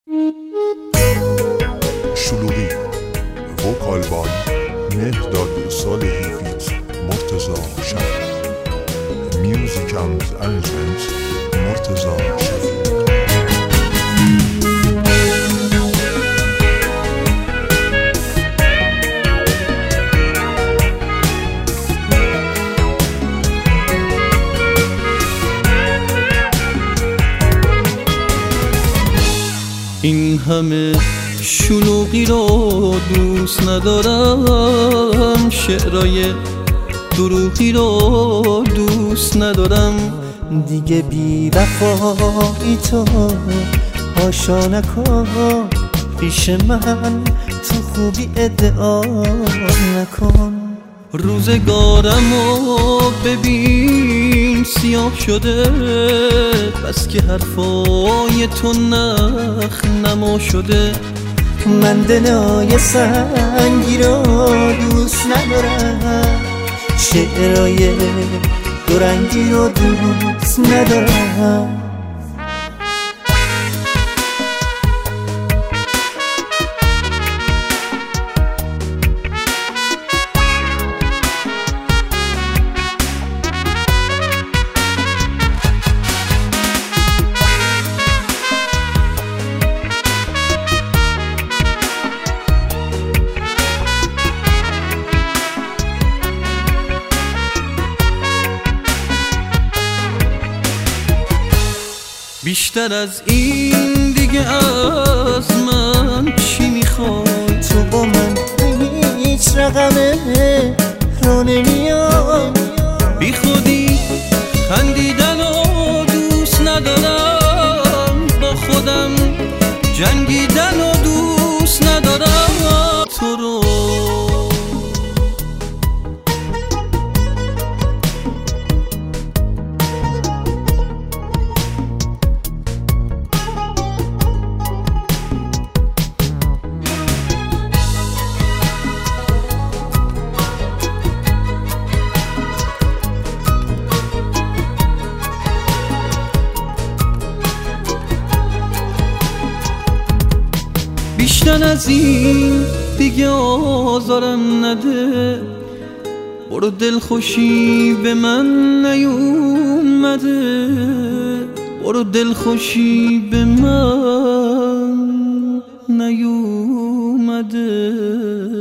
شلوغی وکال بای مهداد صالحی فیت مرتضی شفیق میوزیک اند ارنجمنت مرتضی شفیق. این همه شلوغی رو دوست ندارم، شعرای دروغی رو دوست ندارم. دیگه بی وفایی تو هاشا نکن، پیش من تو خوبی ادعا نکن. روزگارمو ببین سیاه شده، بس که حرفای تو نخ نما شده. من دلای سنگی رو دوست ندارم، شعرهای دورنگی رو دوست ندارم. بیشتر از این دیگه از من چی میخوای؟ تو با من هیچ رقمه رو نمیای. بی خودی خندیدن و دوست ندارم، با خودم جنگیدن و دوست ندارم. تو رو بیشتر از این دیگه آزارم نده، برو دلخوشی به من نیومده، برو دلخوشی به من نیومده.